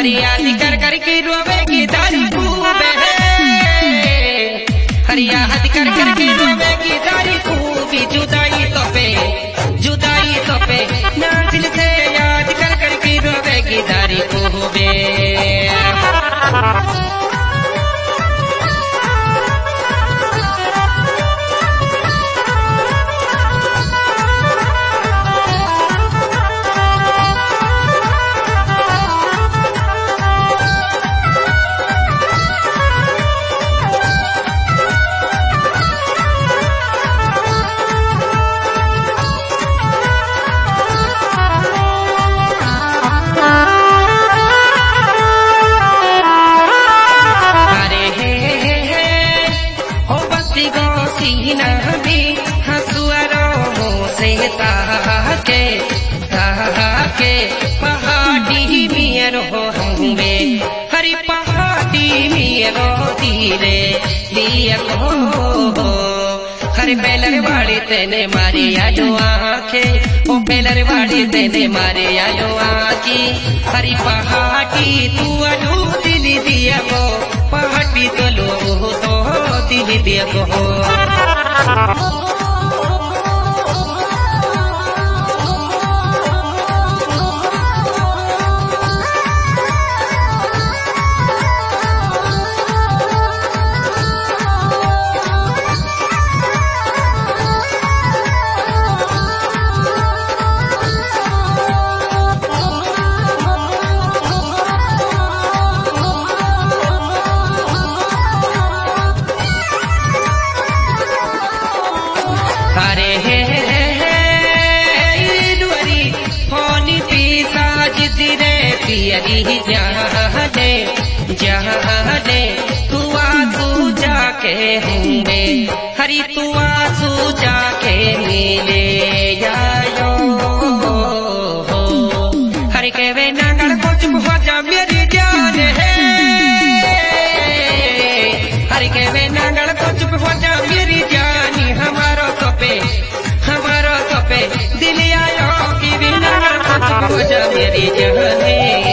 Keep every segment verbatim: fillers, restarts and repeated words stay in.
हरियाली कर कर के रोवेगी दारी खूबे हरियाली कर कर के रोवेगी दारी खूबी जुदाई तो पे जुदाई तो पे ना दिल से याद कर कर के रोवेगी दारी खूबे के पहाड़ी मियरो हमे हरी पहाड़ी मियरो धीरे दिया को हरी बेलर वाड़ी तेने मारे आयो आखे ओ बेलर वाड़ी तेने मारे आयो आखी हरी पहाड़ी तू अनु दिल दिया को पहाड़ी तो लो तो दिल दिया को जाने जाने तुआ तू जाके होंगे हरी तुआ तू जाके मिले जायो हरी के वे नागड़ को चुप हो जा मेरी जान है हरी के वे नागड़ को चुप हो जा मेरी जानी हमारो तो पे हमारो तो पे दिल आयो कि वे नागड़ को चुप हो जा मेरी जान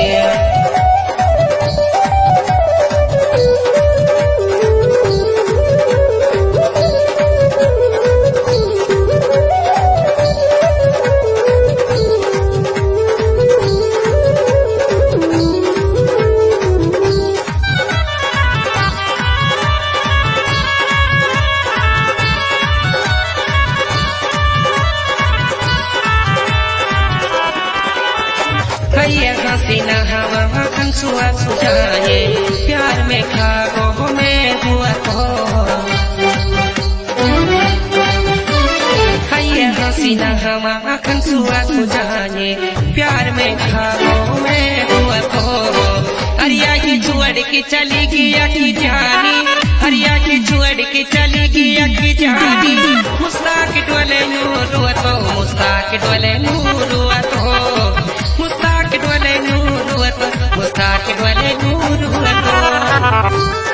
हसीना हवा खंसुआ सुझाए प्यार में खागो में हुआ को हसीना हवा खंसुआ सुझाए प्यार में खागो में हुआ को हरिया की छुअड़ की चली गया की जानी हरिया की छुअड़ की चली गया की जानी मुस्ताक डोले नूर तो मुस्ताक डोले नूर तो मुस्ताक डोले नूर मुस्ताक डोले नूर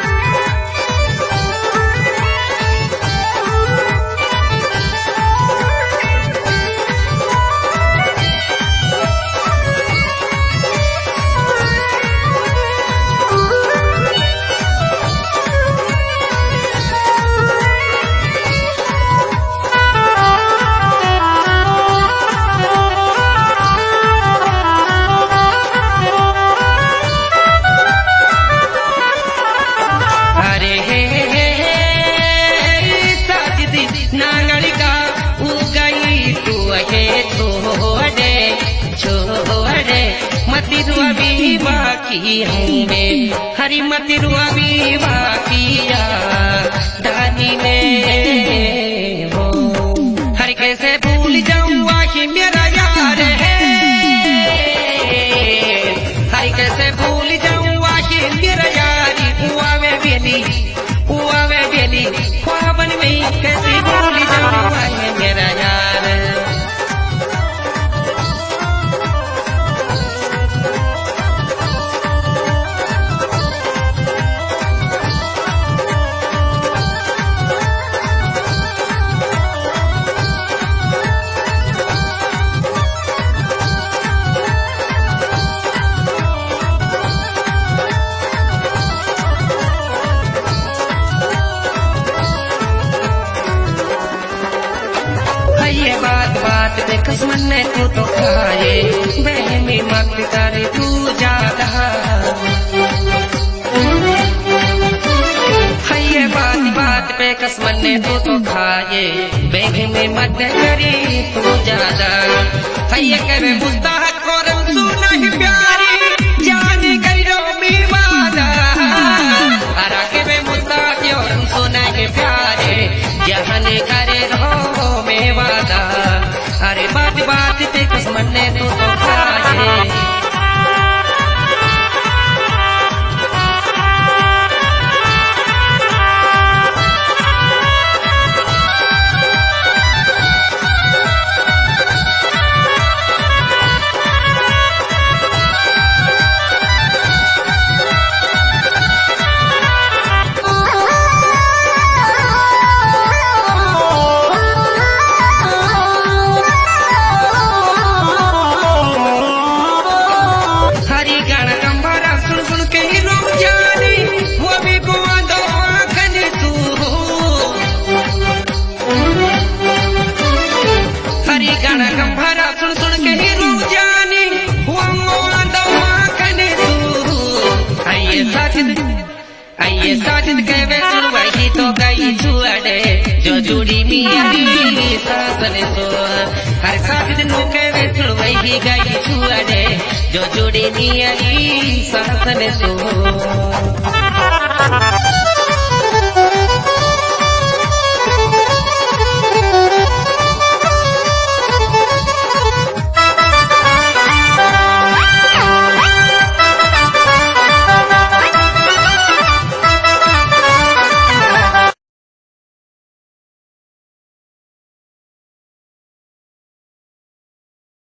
बाकी हमें हरी मतिरुआ भी बाकिया दानी में हो हर कैसे भूल जाऊँ आखिर मेरा यार है हर कैसे भूल जाऊँ आखिर मेरा यारी हुआ में बेली हुआ में बेली ख्वाबन में कैसे भूल जाऊँ आखिर मेरा यार दुश्मन ने तू तो खाए बेहमी मत कर तू ज्यादा है बात बात पे कसमन ने तू तो खाए बेहमी मत करी तू ज्यादा है करे मुस्ताहक और सुना ही प्यारी जाने करो मेवादा अरा के बे मुस्ताहक और सुना ही प्यारे जाने करे रहो मेवादा अरे बात बात पे कसमन ने तू तो खाए गाना गंभरा सुन सुन के ही रू जानी हुआ मोदा कने तू आइए साजिद आइए साजिद के वे सुन वही तो गई छुआड़े जो जुड़ी मियारी सासने सो हर साजिद नु के वे सुन वही गई छुआड़े जो जुड़ी मियारी सासने सो